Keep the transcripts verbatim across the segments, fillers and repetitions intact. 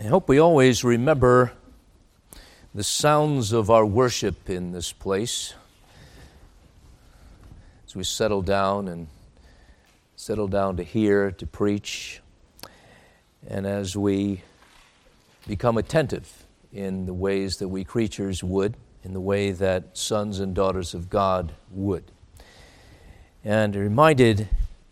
I hope we always remember the sounds of our worship in this place as we settle down and settle down to hear, to preach, and as we become attentive in the ways that we creatures would, in the way that sons and daughters of God would. And reminded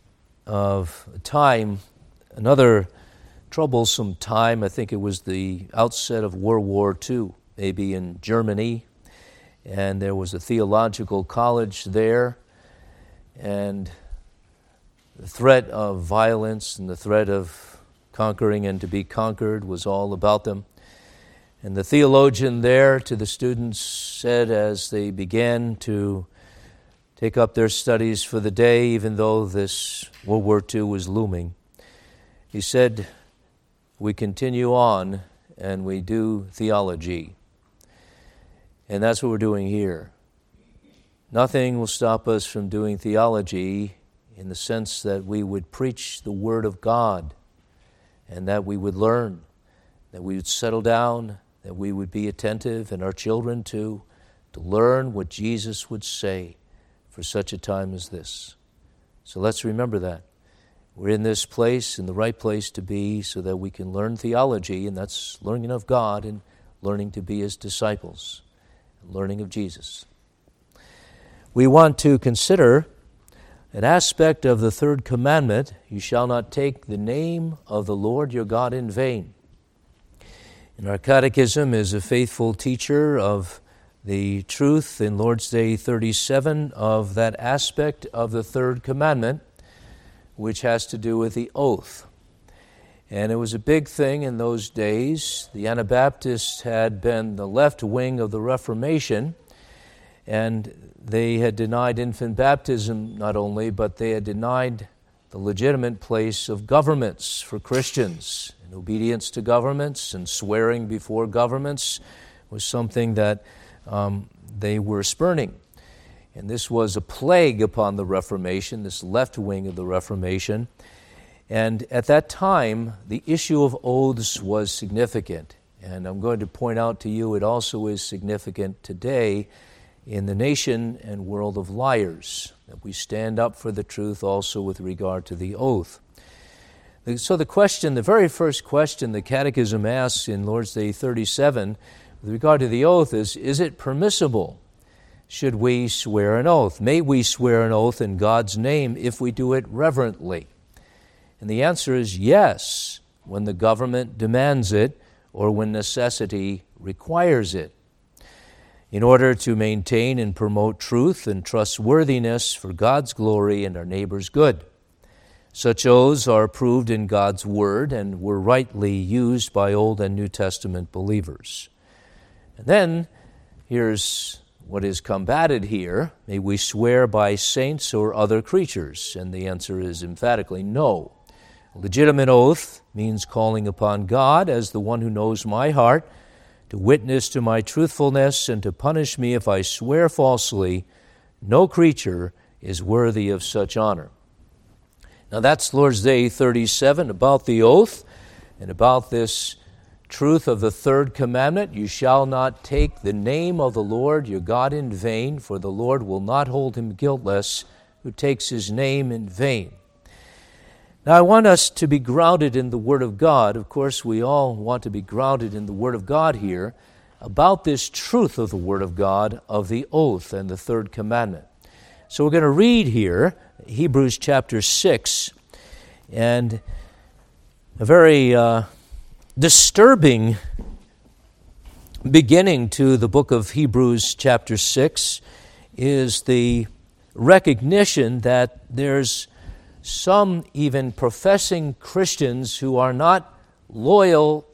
of a time, another troublesome time, I think it was the outset of World War Two, maybe in Germany, and there was a theological college there, and the threat of violence and the threat of conquering and to be conquered was all about them. And the theologian there to the students said as they began to take up their studies for the day, even though this World War Two was looming, he said, we continue on and we do theology. And that's what we're doing here. Nothing will stop us from doing theology in the sense that we would preach the Word of God and that we would learn, that we would settle down, that we would be attentive, and our children too, to learn what Jesus would say for such a time as this. So let's remember that. We're in this place, in the right place to be, so that we can learn theology, and that's learning of God and learning to be His disciples, and learning of Jesus. We want to consider an aspect of the third commandment, you shall not take the name of the Lord your God in vain. And our catechism is a faithful teacher of the truth in Lord's Day thirty-seven of that aspect of the third commandment, which has to do with the oath. And it was a big thing in those days. The Anabaptists had been the left wing of the Reformation, and they had denied infant baptism not only, but they had denied the legitimate place of governments for Christians. And obedience to governments and swearing before governments was something that um, they were spurning. And this was a plague upon the Reformation, this left wing of the Reformation. And at that time, the issue of oaths was significant. And I'm going to point out to you it also is significant today in the nation and world of liars, that we stand up for the truth also with regard to the oath. So the question, the very first question the Catechism asks in Lord's Day thirty-seven with regard to the oath is, is it permissible? Should we swear an oath? May we swear an oath in God's name if we do it reverently? And the answer is yes, when the government demands it or when necessity requires it. In order to maintain and promote truth and trustworthiness for God's glory and our neighbor's good. Such oaths are approved in God's Word and were rightly used by Old and New Testament believers. And then, here's what is combated here. May we swear by saints or other creatures? And the answer is emphatically no. A legitimate oath means calling upon God as the one who knows my heart to witness to my truthfulness and to punish me if I swear falsely. No creature is worthy of such honor. Now that's Lord's Day thirty-seven, about the oath and about this truth of the third commandment. You shall not take the name of the Lord your God in vain, for the Lord will not hold him guiltless who takes his name in vain. Now I want us to be grounded in the Word of God. Of course, we all want to be grounded in the Word of God here about this truth of the Word of God of the oath and the third commandment. So we're going to read here Hebrews chapter six, and a very uh, disturbing beginning to the book of Hebrews chapter six is the recognition that there's some even professing Christians who are not loyal,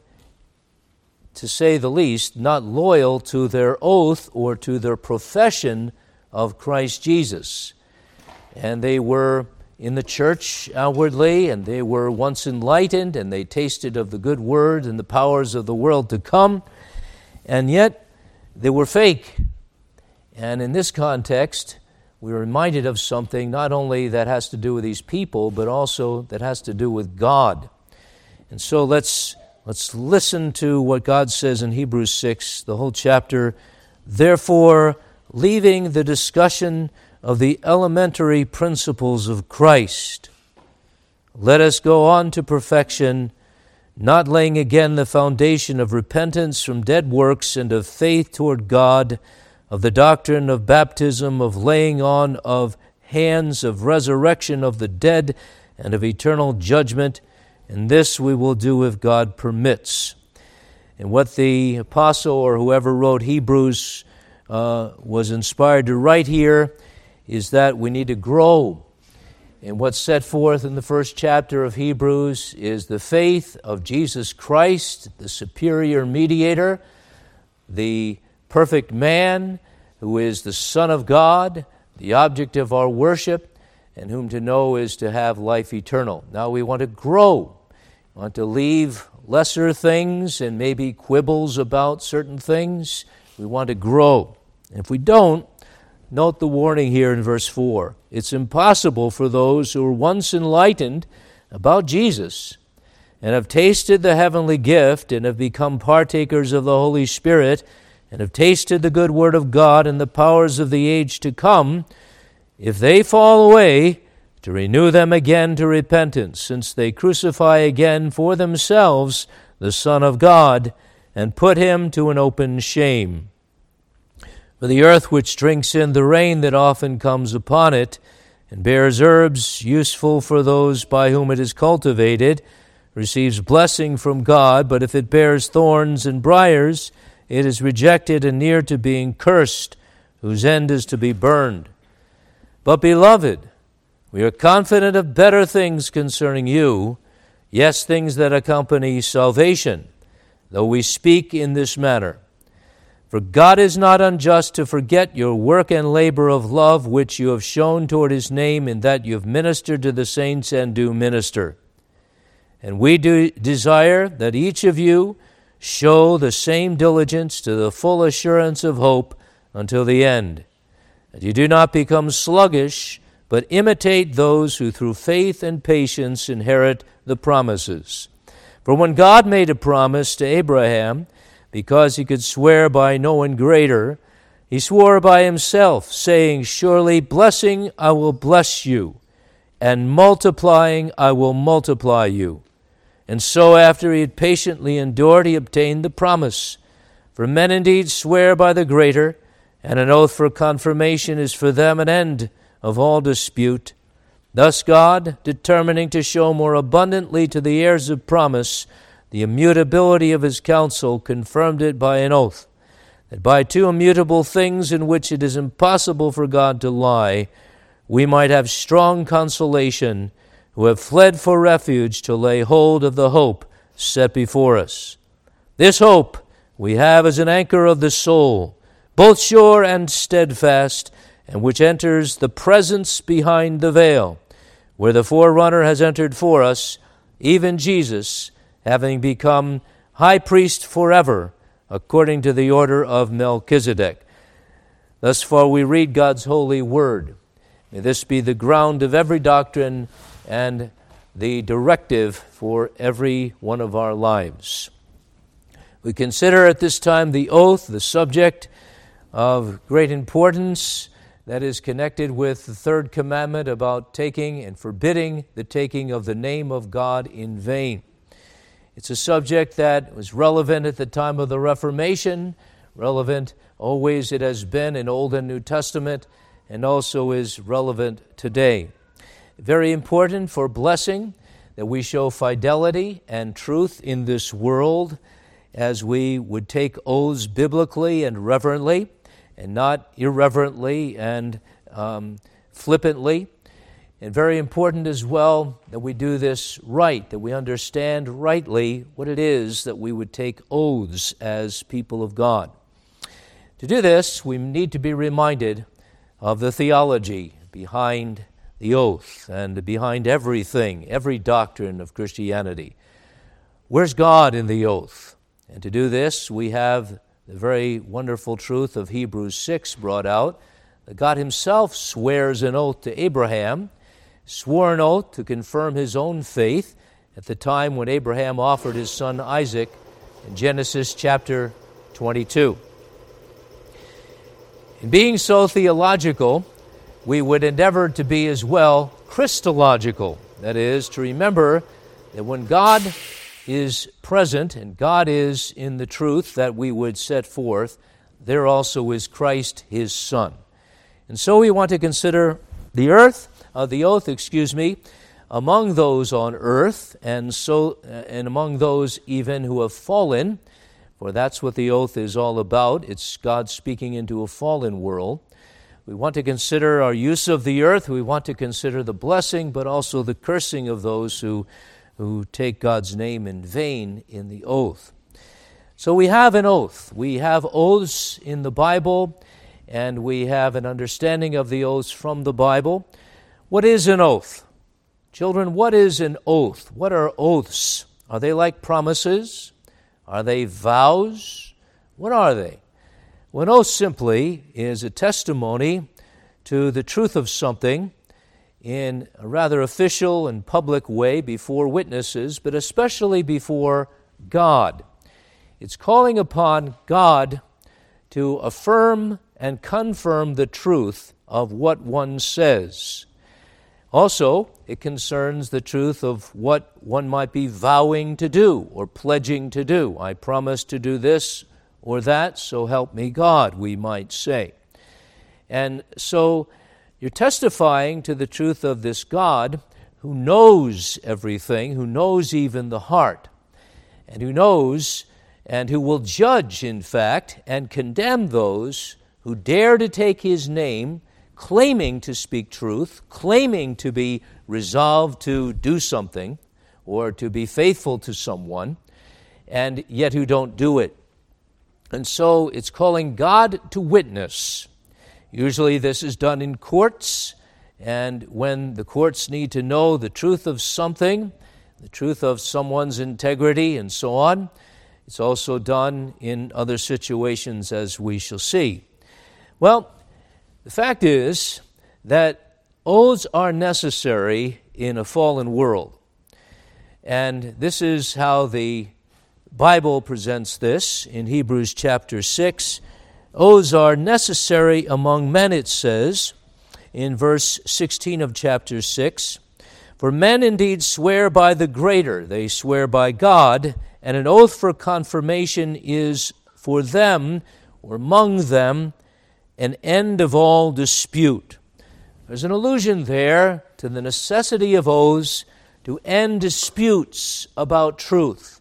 to say the least, not loyal to their oath or to their profession of Christ Jesus. And they were in the church outwardly, and they were once enlightened, and they tasted of the good word and the powers of the world to come, and yet they were fake. And in this context, we're reminded of something not only that has to do with these people, but also that has to do with God. And so let's Let's listen to what God says in Hebrews six, the whole chapter. Therefore, leaving the discussion of the elementary principles of Christ, let us go on to perfection, not laying again the foundation of repentance from dead works and of faith toward God, of the doctrine of baptism, of laying on of hands, of resurrection of the dead, and of eternal judgment. And this we will do if God permits. And what the apostle or whoever wrote Hebrews uh, was inspired to write here is that we need to grow. And what's set forth in the first chapter of Hebrews is the faith of Jesus Christ, the superior mediator, the perfect man who is the Son of God, the object of our worship, and whom to know is to have life eternal. Now we want to grow. We want to leave lesser things and maybe quibbles about certain things. We want to grow. If we don't, note the warning here in verse four. It's impossible for those who were once enlightened about Jesus and have tasted the heavenly gift and have become partakers of the Holy Spirit and have tasted the good word of God and the powers of the age to come, if they fall away, to renew them again to repentance, since they crucify again for themselves the Son of God and put him to an open shame. For the earth which drinks in the rain that often comes upon it, and bears herbs useful for those by whom it is cultivated, receives blessing from God, but if it bears thorns and briars, it is rejected and near to being cursed, whose end is to be burned. But, beloved, we are confident of better things concerning you, yes, things that accompany salvation, though we speak in this manner. For God is not unjust to forget your work and labor of love which you have shown toward his name, in that you have ministered to the saints and do minister. And we do desire that each of you show the same diligence to the full assurance of hope until the end, that you do not become sluggish, but imitate those who through faith and patience inherit the promises. For when God made a promise to Abraham, because he could swear by no one greater, he swore by himself, saying, surely blessing I will bless you, and multiplying I will multiply you. And so after he had patiently endured, he obtained the promise. For men indeed swear by the greater, and an oath for confirmation is for them an end of all dispute. Thus God, determining to show more abundantly to the heirs of promise the immutability of his counsel, confirmed it by an oath, that by two immutable things in which it is impossible for God to lie, we might have strong consolation, who have fled for refuge to lay hold of the hope set before us. This hope we have as an anchor of the soul, both sure and steadfast, and which enters the presence behind the veil, where the forerunner has entered for us, even Jesus, having become high priest forever, according to the order of Melchizedek. Thus far we read God's holy word. May this be the ground of every doctrine and the directive for every one of our lives. We consider at this time the oath, the subject of great importance that is connected with the third commandment about taking and forbidding the taking of the name of God in vain. It's a subject that was relevant at the time of the Reformation, relevant always it has been in Old and New Testament, and also is relevant today. Very important for blessing that we show fidelity and truth in this world as we would take oaths biblically and reverently, and not irreverently and um, flippantly. And very important as well that we do this right, that we understand rightly what it is that we would take oaths as people of God. To do this, we need to be reminded of the theology behind the oath and behind everything, every doctrine of Christianity. Where's God in the oath? And to do this, we have the very wonderful truth of Hebrews six brought out, that God himself swears an oath to Abraham, swore an oath to confirm his own faith, at the time when Abraham offered his son Isaac in Genesis chapter twenty-two. In being so theological, we would endeavor to be as well Christological. That is, to remember that when God is present and God is in the truth that we would set forth, there also is Christ, his Son. And so we want to consider the earth, uh, the oath, excuse me, among those on earth, and so uh, and among those even who have fallen, for that's what the oath is all about. It's God speaking into a fallen world. We want to consider our use of the earth. We want to consider the blessing, but also the cursing of those who, who take God's name in vain in the oath. So we have an oath. We have oaths in the Bible, and we have an understanding of the oaths from the Bible. What is an oath? Children, what is an oath? What are oaths? Are they like promises? Are they vows? What are they? Well, an oath simply is a testimony to the truth of something in a rather official and public way before witnesses, but especially before God. It's calling upon God to affirm and confirm the truth of what one says. Also, it concerns the truth of what one might be vowing to do or pledging to do. I promise to do this or that, so help me God, we might say. And so you're testifying to the truth of this God who knows everything, who knows even the heart, and who knows and who will judge, in fact, and condemn those who dare to take his name, claiming to speak truth, claiming to be resolved to do something or to be faithful to someone, and yet who don't do it. And so it's calling God to witness. Usually this is done in courts, and when the courts need to know the truth of something, the truth of someone's integrity and so on, it's also done in other situations, as we shall see. Well, the fact is that oaths are necessary in a fallen world. And this is how the Bible presents this in Hebrews chapter six. Oaths are necessary among men, it says, in verse sixteen of chapter six. For men indeed swear by the greater, they swear by God, and an oath for confirmation is for them, or among them, an end of all dispute. There's an allusion there to the necessity of oaths to end disputes about truth,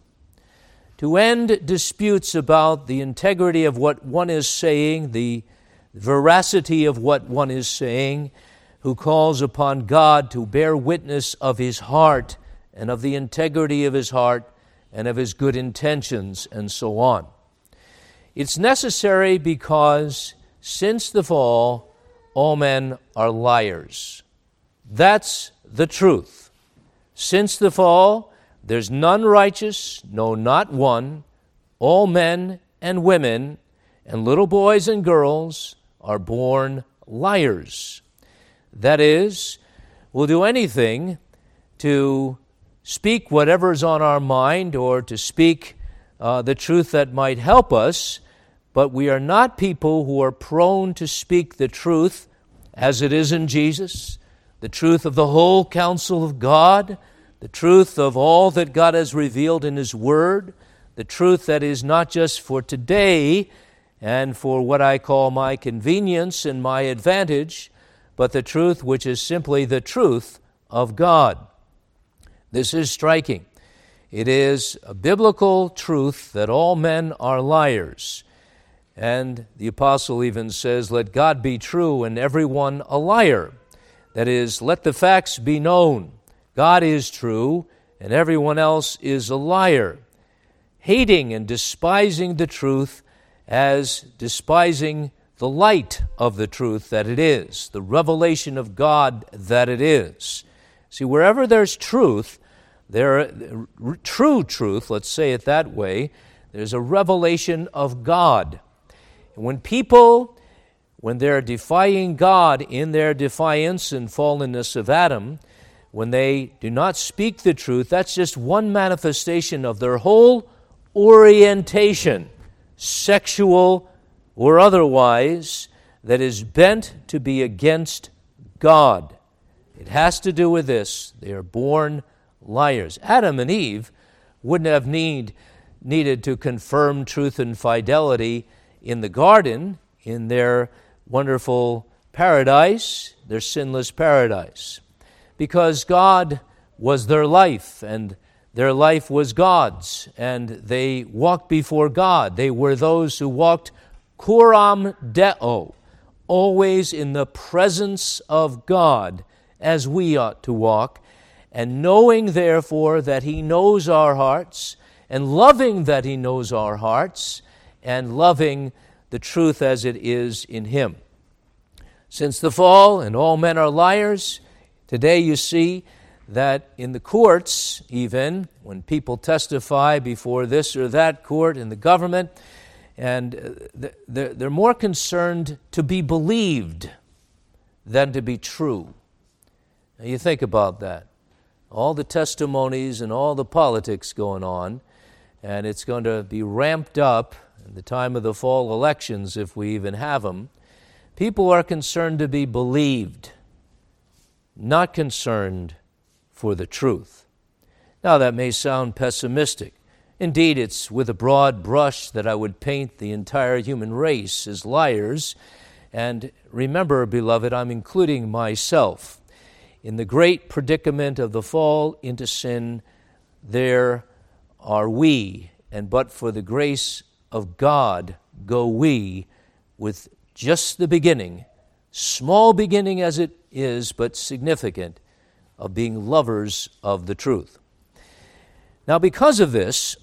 to end disputes about the integrity of what one is saying, the veracity of what one is saying, who calls upon God to bear witness of his heart and of the integrity of his heart and of his good intentions, and so on. It's necessary because since the fall, all men are liars. That's the truth. Since the fall, there's none righteous, no, not one. All men and women and little boys and girls are born liars. That is, we'll do anything to speak whatever's on our mind or to speak uh, the truth that might help us, but we are not people who are prone to speak the truth as it is in Jesus, the truth of the whole counsel of God, the truth of all that God has revealed in His Word, the truth that is not just for today and for what I call my convenience and my advantage, but the truth which is simply the truth of God. This is striking. It is a biblical truth that all men are liars. And the apostle even says, let God be true and everyone a liar. That is, let the facts be known. God is true and everyone else is a liar. Hating and despising the truth as despising the light of the truth that it is, the revelation of God that it is. See, wherever there's truth, there true truth, let's say it that way, there's a revelation of God. And when people, when they're defying God in their defiance and fallenness of Adam, when they do not speak the truth, that's just one manifestation of their whole orientation, sexual or otherwise, that is bent to be against God. It has to do with this. They are born liars. Adam and Eve wouldn't have need, needed to confirm truth and fidelity in the garden, in their wonderful paradise, their sinless paradise, because God was their life, and their life was God's, and they walked before God. They were those who walked coram Deo, always in the presence of God, as we ought to walk, and knowing, therefore, that He knows our hearts, and loving that He knows our hearts, and loving the truth as it is in Him. Since the fall, and all men are liars, today you see that in the courts, even, when people testify before this or that court in the government, and they're more concerned to be believed than to be true. Now you think about that. All the testimonies and all the politics going on, and it's going to be ramped up in the time of the fall elections, if we even have them. People are concerned to be believed, not concerned for the truth. Now that may sound pessimistic. Indeed, it's with a broad brush that I would paint the entire human race as liars. And remember, beloved, I'm including myself. In the great predicament of the fall into sin, there are we, and but for the grace of God go we, with just the beginning, small beginning as it is, but significant, of being lovers of the truth. Now, because of this,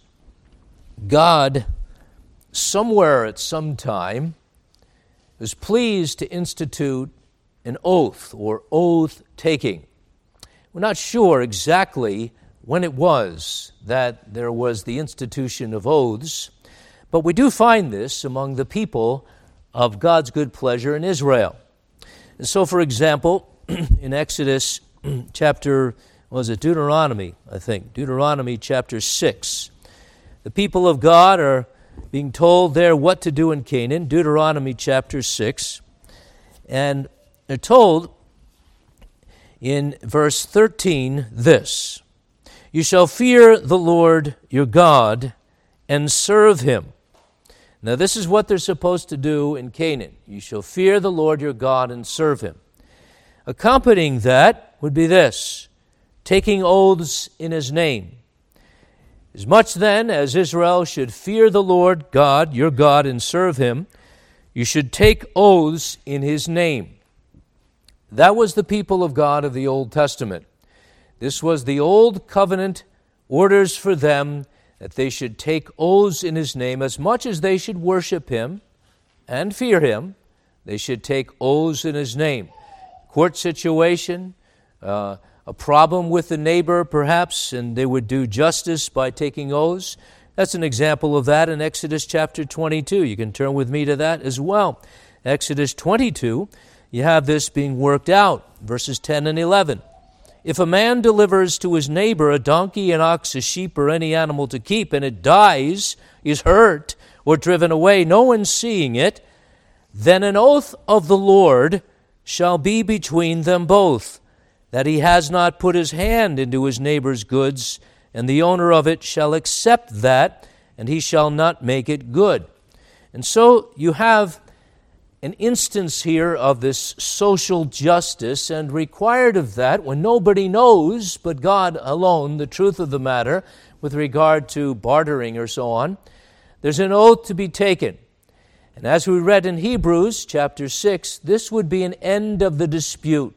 God, somewhere at some time, was pleased to institute an oath or oath-taking. We're not sure exactly when it was that there was the institution of oaths, but we do find this among the people of God's good pleasure in Israel. And so, for example, in Exodus chapter, was it Deuteronomy, I think, Deuteronomy chapter six, the people of God are being told there what to do in Canaan, Deuteronomy chapter six, and they're told in verse thirteen this: "You shall fear the Lord your God and serve Him." Now this is what they're supposed to do in Canaan. You shall fear the Lord your God and serve Him. Accompanying that would be this: taking oaths in His name. As much then as Israel should fear the Lord God, your God, and serve Him, you should take oaths in His name. That was the people of God of the Old Testament. This was the Old Covenant orders for them, that they should take oaths in His name. As much as they should worship Him and fear Him, they should take oaths in His name. Court situation, uh, a problem with the neighbor perhaps, and they would do justice by taking oaths. That's an example of that in Exodus chapter twenty-two. You can turn with me to that as well. Exodus twenty-two, you have this being worked out, verses ten and eleven. "If a man delivers to his neighbor a donkey, an ox, a sheep, or any animal to keep, and it dies, is hurt, or driven away, no one seeing it, then an oath of the Lord shall be between them both, that he has not put his hand into his neighbor's goods, and the owner of it shall accept that, and he shall not make it good." And so you have an instance here of this social justice, and required of that, when nobody knows but God alone the truth of the matter with regard to bartering or so on, there's an oath to be taken. And as we read in Hebrews chapter six, this would be an end of the dispute.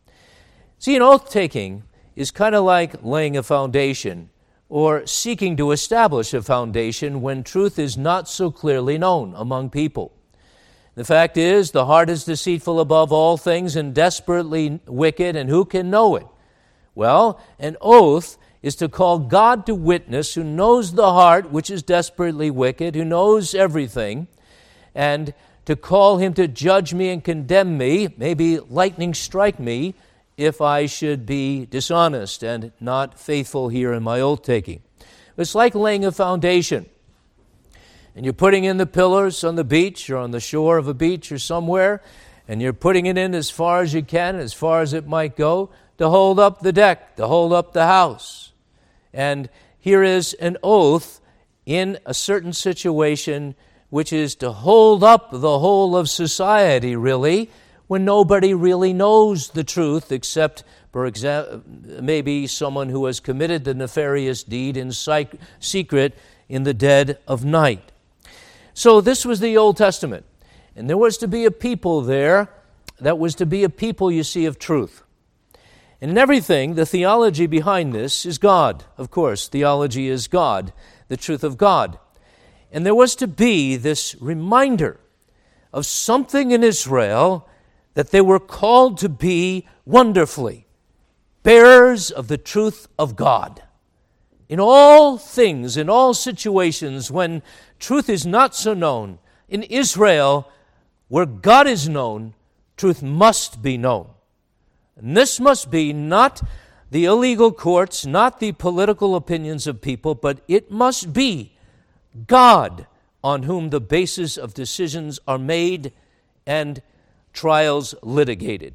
See, an oath-taking is kind of like laying a foundation or seeking to establish a foundation when truth is not so clearly known among people. The fact is, the heart is deceitful above all things and desperately wicked, and who can know it? Well, an oath is to call God to witness, who knows the heart, which is desperately wicked, who knows everything, and to call Him to judge me and condemn me, maybe lightning strike me, if I should be dishonest and not faithful here in my oath-taking. It's like laying a foundation. And you're putting in the pillars on the beach or on the shore of a beach or somewhere, and you're putting it in as far as you can, as far as it might go, to hold up the deck, to hold up the house. And here is an oath in a certain situation which is to hold up the whole of society, really, when nobody really knows the truth except, for example, maybe someone who has committed the nefarious deed in psych- secret in the dead of night. So this was the Old Testament. And there was to be a people there that was to be a people, you see, of truth. And in everything, the theology behind this is God. Of course, theology is God, the truth of God. And there was to be this reminder of something in Israel that they were called to be wonderfully bearers of the truth of God. In all things, in all situations, when truth is not so known, in Israel, where God is known, truth must be known. And this must be not the illegal courts, not the political opinions of people, but it must be God on whom the basis of decisions are made and trials litigated.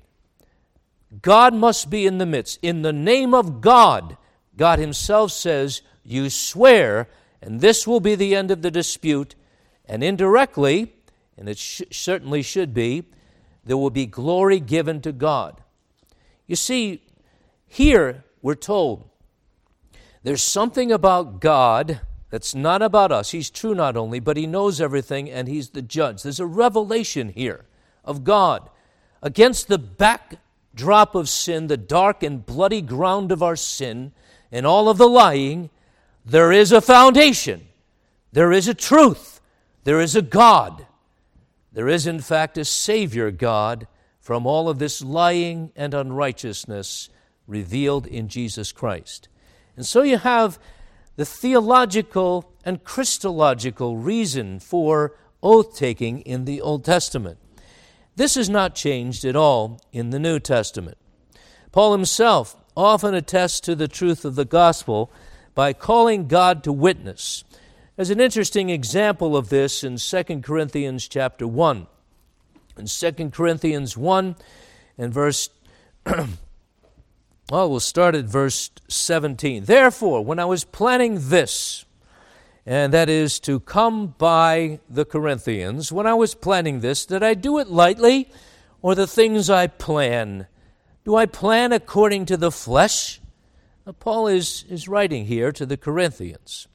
God must be in the midst. In the name of God, God himself says, you swear, and this will be the end of the dispute, and indirectly, and it sh- certainly should be, there will be glory given to God. You see, here we're told there's something about God that's not about us. He's true not only, but he knows everything, and he's the judge. There's a revelation here of God against the backdrop of sin, the dark and bloody ground of our sin, and all of the lying. There is a foundation. There is a truth. There is a God. There is, in fact, a Savior God from all of this lying and unrighteousness revealed in Jesus Christ. And so you have the theological and Christological reason for oath-taking in the Old Testament. This is not changed at all in the New Testament. Paul himself often attests to the truth of the gospel by calling God to witness. There's an interesting example of this in Second Corinthians chapter one. In Second Corinthians one and verse, well, we'll start at verse seventeen. Therefore, when I was planning this, and that is to come by the Corinthians, when I was planning this, did I do it lightly, or the things I plan? Do I plan according to the flesh? Now, Paul is, is writing here to the Corinthians.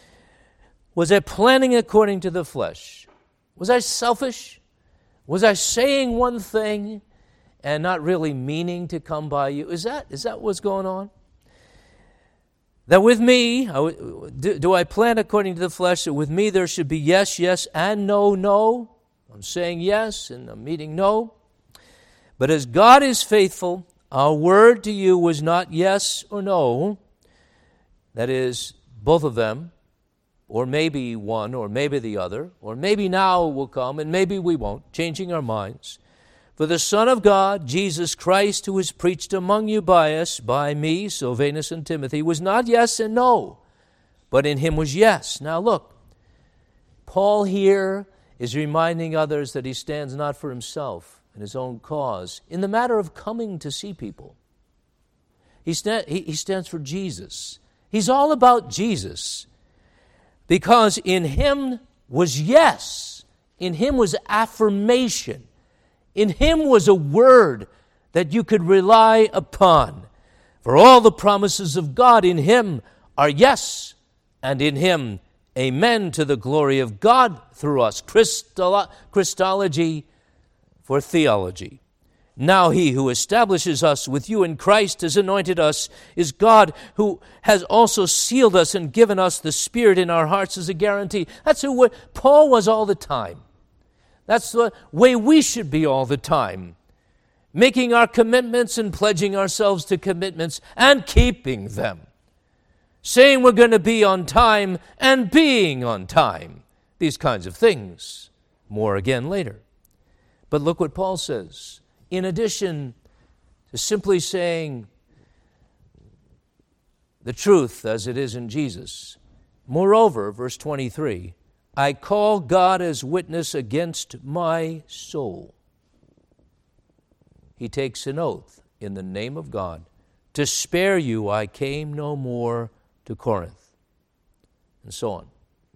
Was I planning according to the flesh? Was I selfish? Was I saying one thing and not really meaning to come by you? Is that is that what's going on? That with me, do, do I plan according to the flesh, that with me there should be yes, yes, and no, no? I'm saying yes and I'm meaning no. But as God is faithful, our word to you was not yes or no. That is, both of them, or maybe one, or maybe the other, or maybe now will come, and maybe we won't, changing our minds. For the Son of God, Jesus Christ, who was preached among you by us, by me, Silvanus and Timothy, was not yes and no, but in him was yes. Now look, Paul here is reminding others that he stands not for himself and his own cause in the matter of coming to see people. He, sta- he, he stands for Jesus. He's all about Jesus. Because in him was yes. In him was affirmation. In him was a word that you could rely upon. For all the promises of God in him are yes, and in him amen to the glory of God through us. Christolo- Christology for theology. Now he who establishes us with you in Christ has anointed us is God, who has also sealed us and given us the Spirit in our hearts as a guarantee. That's who Paul was all the time. That's the way we should be all the time. Making our commitments and pledging ourselves to commitments and keeping them. Saying we're going to be on time and being on time. These kinds of things. More again later. But look what Paul says. In addition to simply saying the truth as it is in Jesus. Moreover, verse twenty-three, I call God as witness against my soul. He takes an oath in the name of God. To spare you I came no more to Corinth. And so on.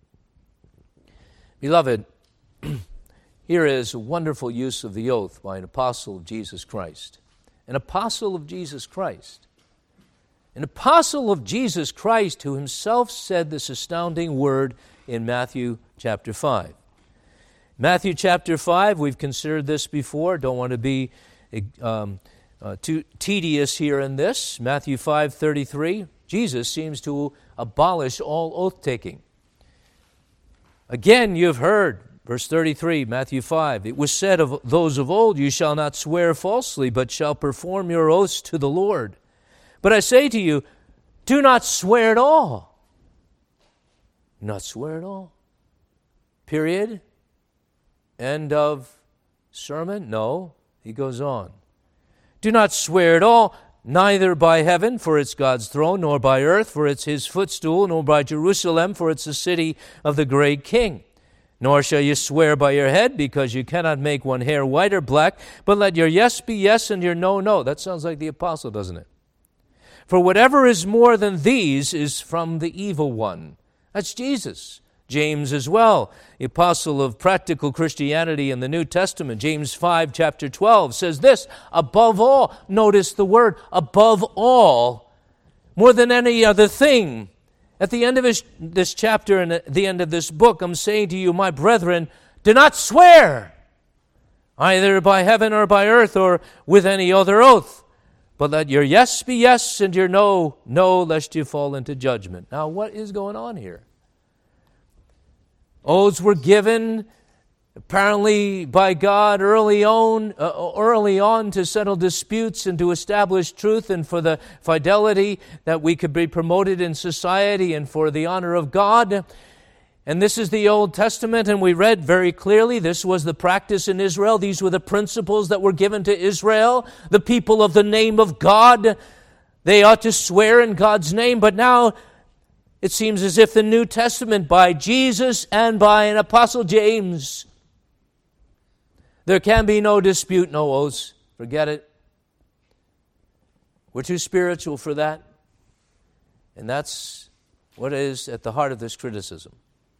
Beloved, here is a wonderful use of the oath by an apostle of Jesus Christ. An apostle of Jesus Christ. An apostle of Jesus Christ who himself said this astounding word in Matthew chapter five. Matthew chapter five, we've considered this before. Don't want to be um, uh, too tedious here in this. Matthew five thirty-three, Jesus seems to abolish all oath-taking. Again, you've heard, verse thirty-three, Matthew five, it was said of those of old, you shall not swear falsely, but shall perform your oaths to the Lord. But I say to you, do not swear at all. Do not swear at all. Period. End of sermon? No. He goes on. Do not swear at all, neither by heaven, for it's God's throne, nor by earth, for it's his footstool, nor by Jerusalem, for it's the city of the great king. Nor shall you swear by your head, because you cannot make one hair white or black, but let your yes be yes and your no, no. That sounds like the apostle, doesn't it? For whatever is more than these is from the evil one. That's Jesus. James as well, the apostle of practical Christianity in the New Testament. James five, chapter twelve says this, above all, notice the word, above all, more than any other thing. At the end of his, this chapter and at the end of this book, I'm saying to you, my brethren, do not swear, either by heaven or by earth or with any other oath, but let your yes be yes and your no, no, lest you fall into judgment. Now, what is going on here? Oaths were given apparently by God early on, uh, early on to settle disputes and to establish truth and for the fidelity that we could be promoted in society and for the honor of God. And this is the Old Testament, and we read very clearly this was the practice in Israel. These were the principles that were given to Israel, the people of the name of God. They ought to swear in God's name, but now it seems as if the New Testament, by Jesus and by an apostle James, there can be no dispute, no oaths. Forget it. We're too spiritual for that. And that's what is at the heart of this criticism.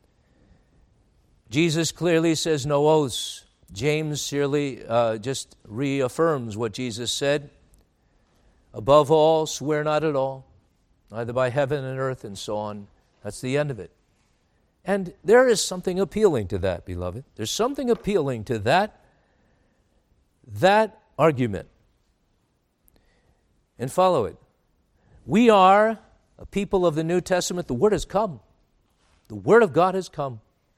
Jesus clearly says no oaths. James surely uh, just reaffirms what Jesus said. Above all, swear not at all, neither by heaven and earth and so on. That's the end of it. And there is something appealing to that, beloved. There's something appealing to that, that argument. And follow it. We are a people of the New Testament. The Word has come. The Word of God has come.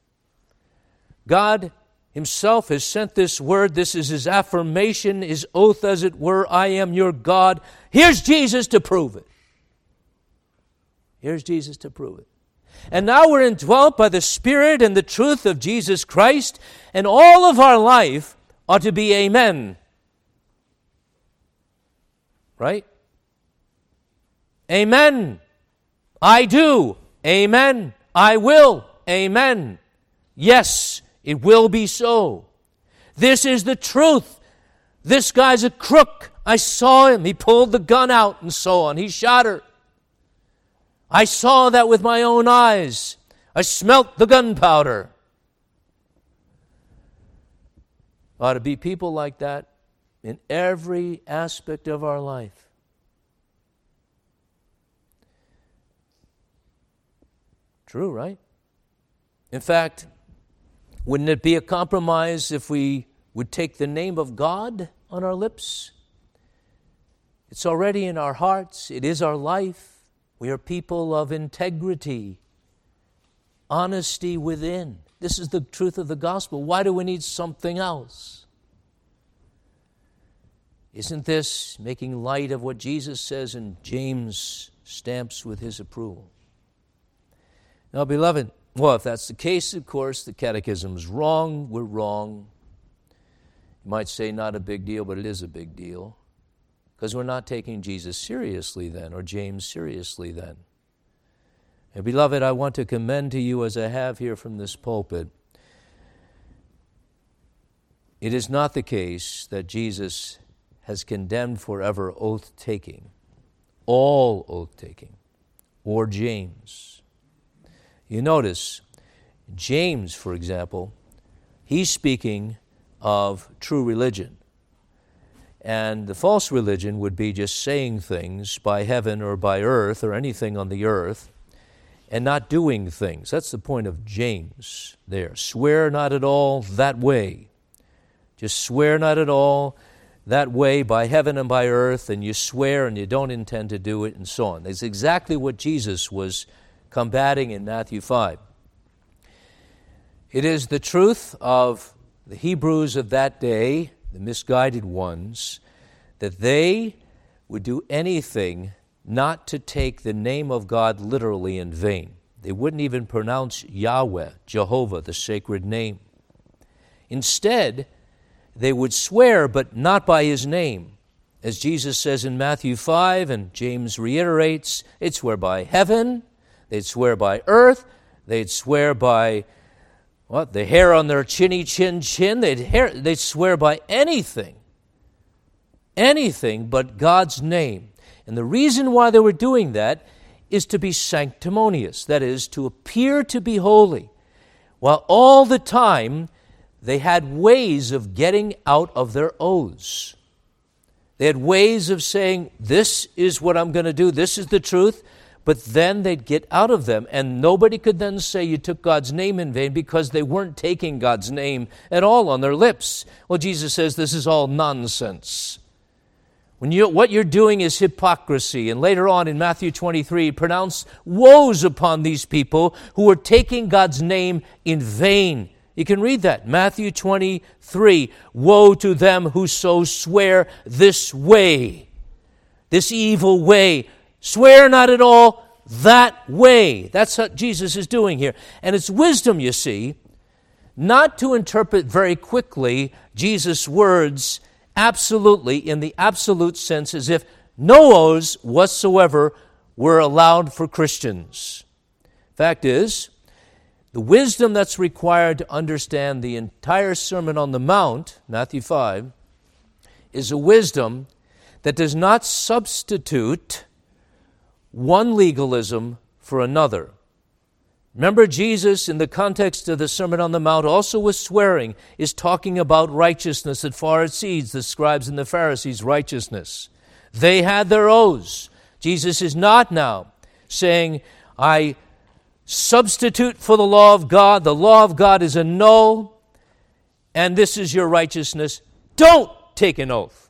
God himself has sent this Word. This is his affirmation, his oath as it were. I am your God. Here's Jesus to prove it. Here's Jesus to prove it. And now we're indwelt by the Spirit and the truth of Jesus Christ, and all of our life ought to be amen. Right? Amen. I do. Amen. I will. Amen. Yes, it will be so. This is the truth. This guy's a crook. I saw him. He pulled the gun out and so on. He shot her. I saw that with my own eyes. I smelt the gunpowder. Ought to be people like that in every aspect of our life. True, right? In fact, wouldn't it be a compromise if we would take the name of God on our lips? It's already in our hearts. It is our life. We are people of integrity, honesty within. This is the truth of the gospel. Why do we need something else? Isn't this making light of what Jesus says and James stamps with his approval? Now, beloved, well, if that's the case, of course, the catechism is wrong. We're wrong. You might say not a big deal, but it is a big deal. because we're not taking Jesus seriously then, or James seriously then. And beloved, I want to commend to you, as I have here from this pulpit, it is not the case that Jesus has condemned forever oath-taking, all oath-taking, or James. You notice, James, for example, he's speaking of true religion. And the false religion would be just saying things by heaven or by earth or anything on the earth and not doing things. That's the point of James there. Swear not at all that way. Just swear not at all that way by heaven and by earth, and you swear and you don't intend to do it, and so on. That's exactly what Jesus was combating in Matthew five. It is the truth of the Hebrews of that day, the misguided ones, that they would do anything not to take the name of God literally in vain. They wouldn't even pronounce Yahweh, Jehovah, the sacred name. Instead, they would swear, but not by his name. As Jesus says in Matthew five, and James reiterates, they'd swear by heaven, they'd swear by earth, they'd swear by what? The hair on their chinny chin chin. They'd, hair, they'd swear by anything, anything but God's name. And the reason why they were doing that is to be sanctimonious, that is, to appear to be holy, while all the time they had ways of getting out of their oaths. They had ways of saying, this is what I'm going to do, this is the truth, but then they'd get out of them, and nobody could then say you took God's name in vain because they weren't taking God's name at all on their lips. Well, Jesus says this is all nonsense. When you, what you're doing is hypocrisy. And later on in Matthew twenty-three, he pronounced woes upon these people who are taking God's name in vain. You can read that, Matthew twenty-three. Woe to them who so swear this way, this evil way. Swear not at all that way. That's what Jesus is doing here. And it's wisdom, you see, not to interpret very quickly Jesus' words absolutely in the absolute sense as if no oaths whatsoever were allowed for Christians. Fact is, the wisdom that's required to understand the entire Sermon on the Mount, Matthew five, is a wisdom that does not substitute one legalism for another. Remember, Jesus, in the context of the Sermon on the Mount, also with swearing, is talking about righteousness that far exceeds the scribes and the Pharisees' righteousness. They had their oaths. Jesus is not now saying, I substitute for the law of God. The law of God is a no, and this is your righteousness. Don't take an oath.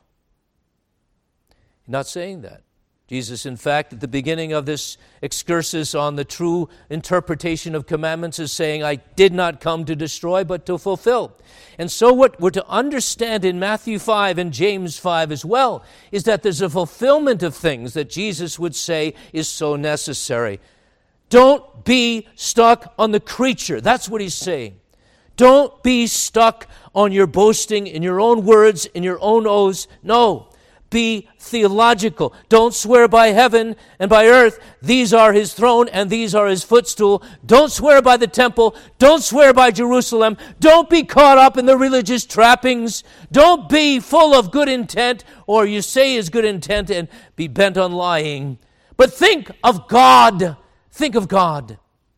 He's not saying that. Jesus, in fact, at the beginning of this excursus on the true interpretation of commandments is saying, I did not come to destroy, but to fulfill. And so what we're to understand in Matthew five and James five as well is that there's a fulfillment of things that Jesus would say is so necessary. Don't be stuck on the creature. That's what he's saying. Don't be stuck on your boasting in your own words, in your own oaths. No. Be theological. Don't swear by heaven and by earth. These are his throne and these are his footstool. Don't swear by the temple. Don't swear by Jerusalem. Don't be caught up in the religious trappings. Don't be full of good intent, or you say is good intent and be bent on lying. But think of God. Think of God.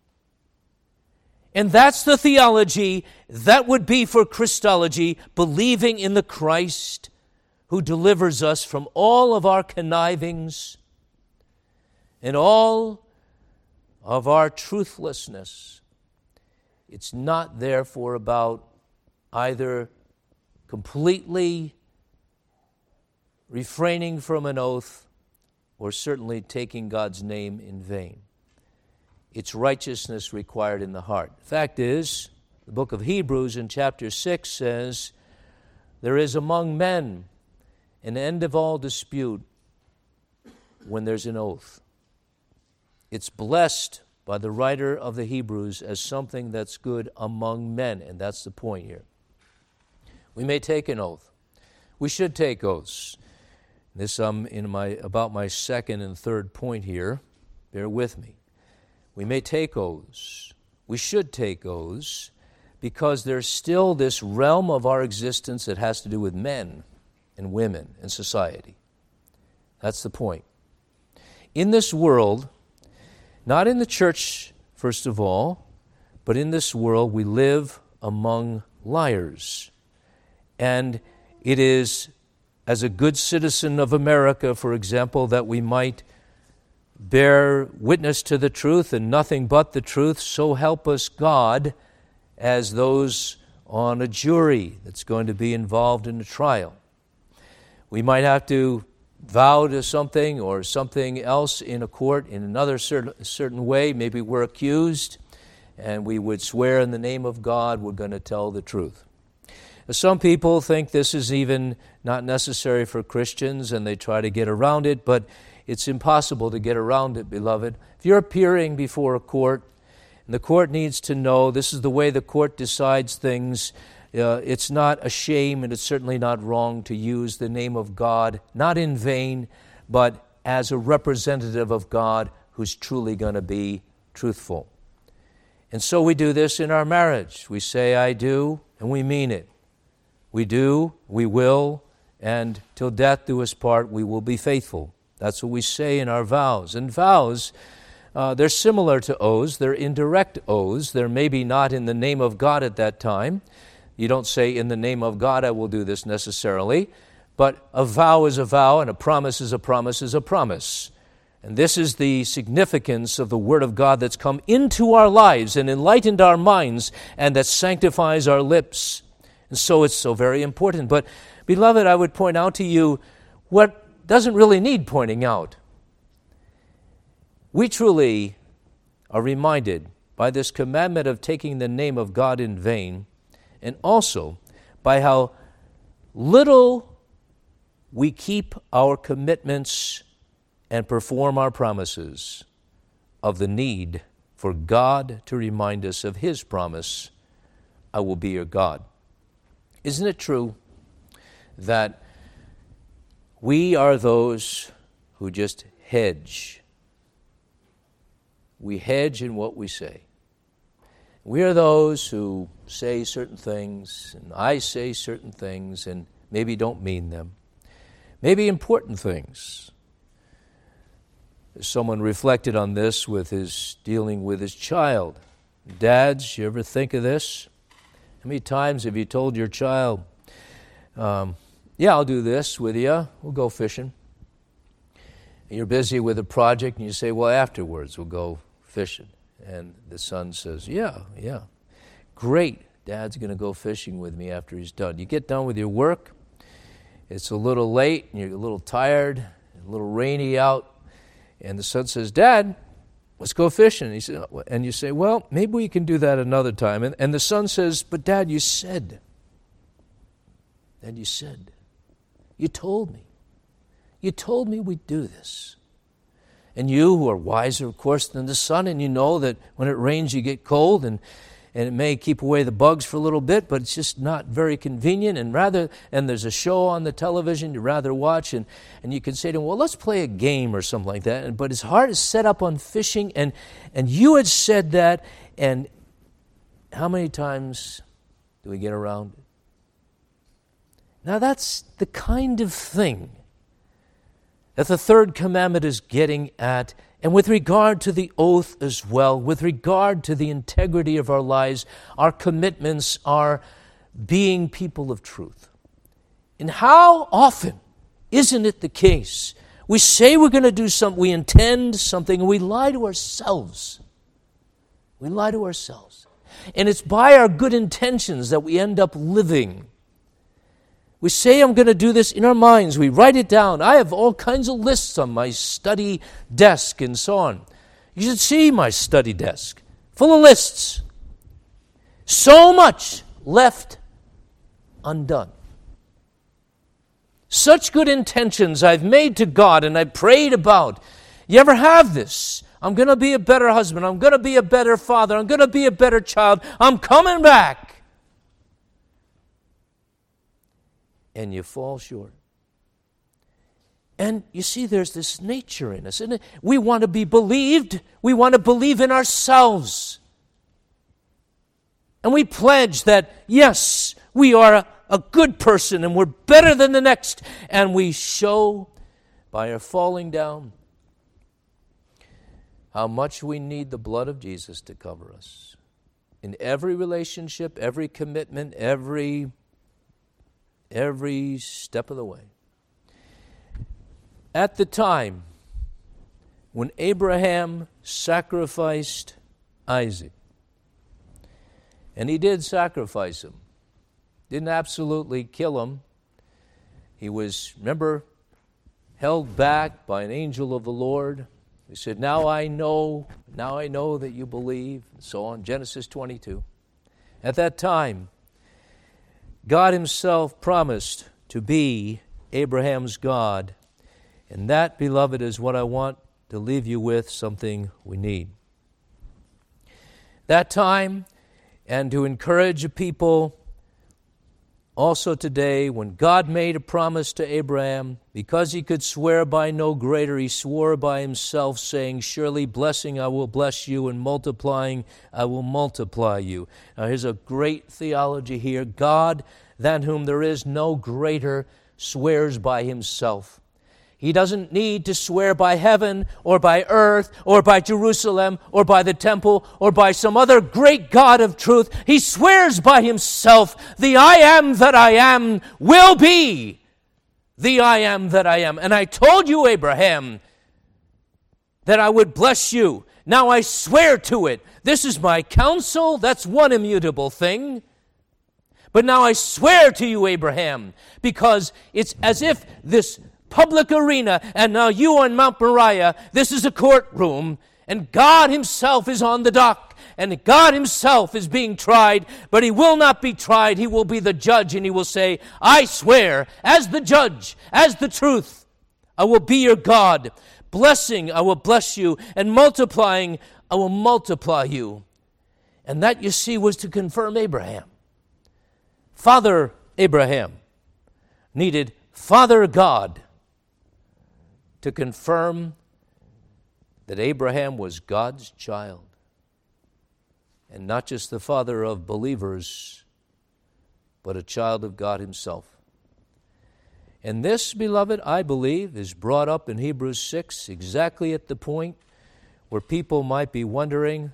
And that's the theology that would be for Christology, believing in the Christ who delivers us from all of our connivings and all of our truthlessness. It's not, therefore, about either completely refraining from an oath or certainly taking God's name in vain. It's righteousness required in the heart. The fact is, the book of Hebrews in chapter six says, there is among men an end of all dispute when there's an oath. It's blessed by the writer of the Hebrews as something that's good among men, and that's the point here. We may take an oath. We should take oaths. This um in my about my second and third point here. Bear with me. We may take oaths. We should take oaths because there's still this realm of our existence that has to do with men and women and society. That's the point. In this world, not in the church, first of all, but in this world we live among liars. And it is as a good citizen of America, for example, that we might bear witness to the truth and nothing but the truth, so help us God, as those on a jury that's going to be involved in a trial. We might have to vow to something or something else in a court in another certain, certain way. Maybe we're accused and we would swear in the name of God we're going to tell the truth. Some people think this is even not necessary for Christians and they try to get around it, but it's impossible to get around it, beloved. If you're appearing before a court and the court needs to know this is the way the court decides things, uh, it's not a shame and it's certainly not wrong to use the name of God, not in vain, but as a representative of God who's truly going to be truthful. And so we do this in our marriage. We say, I do, and we mean it. We do, we will, and till death do us part, we will be faithful. That's what we say in our vows. And vows, uh, they're similar to oaths. They're indirect oaths. They're maybe not in the name of God at that time. You don't say, in the name of God, I will do this necessarily. But a vow is a vow, and a promise is a promise is a promise. And this is the significance of the Word of God that's come into our lives and enlightened our minds and that sanctifies our lips. And so it's so very important. But, beloved, I would point out to you what doesn't really need pointing out. We truly are reminded by this commandment of taking the name of God in vain, and also by how little we keep our commitments and perform our promises, of the need for God to remind us of His promise, I will be your God. Isn't it true that we are those who just hedge? We hedge in what we say. We are those who say certain things, and I say certain things, and maybe don't mean them. Maybe important things. Someone reflected on this with his dealing with his child. Dads, you ever think of this? How many times have you told your child, um, yeah, I'll do this with you. We'll go fishing. And you're busy with a project, and you say, well, afterwards we'll go fishing. And the son says, yeah, yeah. Great, Dad's going to go fishing with me after he's done. You get done with your work. It's a little late, and you're a little tired, a little rainy out. And the son says, Dad, let's go fishing. And, he said, and you say, well, maybe we can do that another time. And, and the son says, but Dad, you said. Dad, you said. You told me. You told me we'd do this. And you, who are wiser, of course, than the son, and you know that when it rains you get cold, and, and it may keep away the bugs for a little bit, but it's just not very convenient. And rather, and there's a show on the television you'd rather watch, and, and you can say to him, well, let's play a game or something like that. And, but his heart is set up on fishing, and, and you had said that, and how many times do we get around it? Now that's the kind of thing that the third commandment is getting at, and with regard to the oath as well, with regard to the integrity of our lives, our commitments are being people of truth. And how often isn't it the case? We say we're going to do something, we intend something, and we lie to ourselves. We lie to ourselves. And it's by our good intentions that we end up living. We say, I'm going to do this in our minds. We write it down. I have all kinds of lists on my study desk and so on. You should see my study desk, full of lists. So much left undone. Such good intentions I've made to God and I prayed about. You ever have this? I'm going to be a better husband. I'm going to be a better father. I'm going to be a better child. I'm coming back. And you fall short. And you see, there's this nature in us, isn't it? We want to be believed. We want to believe in ourselves. And we pledge that, yes, we are a, a good person and we're better than the next. And we show by our falling down how much we need the blood of Jesus to cover us. In every relationship, every commitment, every, every step of the way. At the time when Abraham sacrificed Isaac, and he did sacrifice him, didn't absolutely kill him. He was, remember, held back by an angel of the Lord. He said, now I know, now I know that you believe, and so on, Genesis twenty-two. At that time, God himself promised to be Abraham's God. And that, beloved, is what I want to leave you with, something we need. That time, and to encourage a people also today, when God made a promise to Abraham, because he could swear by no greater, he swore by himself, saying, surely blessing I will bless you, and multiplying I will multiply you. Now here's a great theology here. God, than whom there is no greater, swears by himself. He doesn't need to swear by heaven or by earth or by Jerusalem or by the temple or by some other great God of truth. He swears by himself. The I am that I am will be the I am that I am. And I told you, Abraham, that I would bless you. Now I swear to it. This is my counsel. That's one immutable thing. But now I swear to you, Abraham, because it's as if this public arena, and now you on Mount Moriah, this is a courtroom, and God himself is on the dock, and God himself is being tried, but he will not be tried. He will be the judge, and he will say, I swear, as the judge, as the truth, I will be your God. Blessing, I will bless you, and multiplying, I will multiply you. And that, you see, was to confirm Abraham. Father Abraham needed Father God to confirm that Abraham was God's child, and not just the father of believers, but a child of God himself. And this, beloved, I believe, is brought up in Hebrews six exactly at the point where people might be wondering,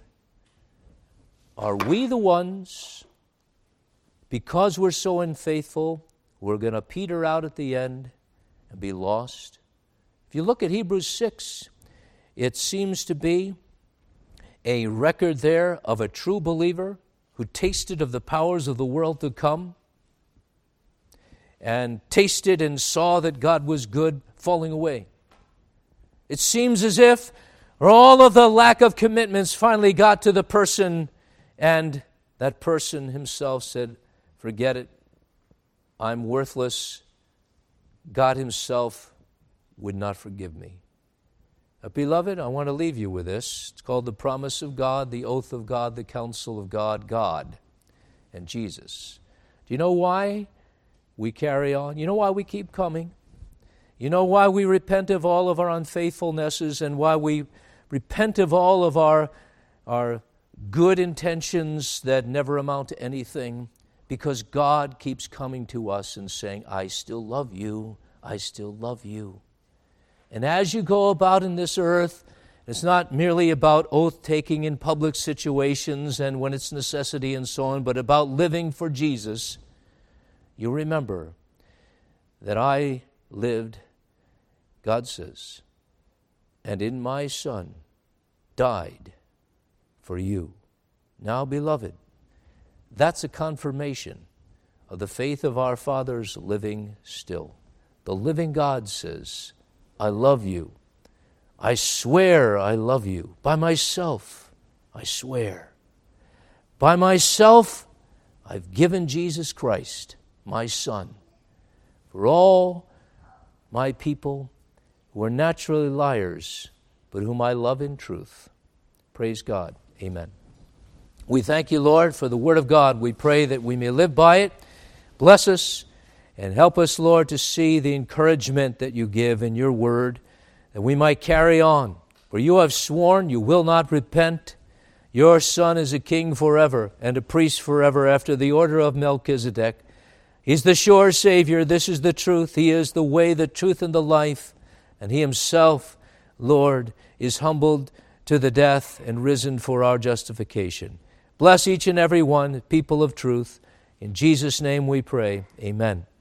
are we the ones, because we're so unfaithful, we're going to peter out at the end and be lost? If you look at Hebrews six, it seems to be a record there of a true believer who tasted of the powers of the world to come and tasted and saw that God was good, falling away. It seems as if all of the lack of commitments finally got to the person, and that person himself said, forget it, I'm worthless. God himself would not forgive me. But beloved, I want to leave you with this. It's called the promise of God, the oath of God, the counsel of God, God and Jesus. Do you know why we carry on? You know why we keep coming? You know why we repent of all of our unfaithfulnesses and why we repent of all of our, our good intentions that never amount to anything? Because God keeps coming to us and saying, I still love you. I still love you. And as you go about in this earth, it's not merely about oath-taking in public situations and when it's necessity and so on, but about living for Jesus. You remember that I lived, God says, and in my Son died for you. Now, beloved, that's a confirmation of the faith of our fathers living still. The living God says, I love you. I swear I love you. By myself, I swear. By myself, I've given Jesus Christ, my Son, for all my people who are naturally liars, but whom I love in truth. Praise God. Amen. We thank you, Lord, for the Word of God. We pray that we may live by it. Bless us And help us, Lord, to see the encouragement that you give in your word, that we might carry on. For you have sworn you will not repent. Your Son is a king forever and a priest forever after the order of Melchizedek. He's the sure Savior. This is the truth. He is the way, the truth, and the life. And he himself, Lord, is humbled to the death and risen for our justification. Bless each and every one, people of truth. In Jesus' name we pray. Amen.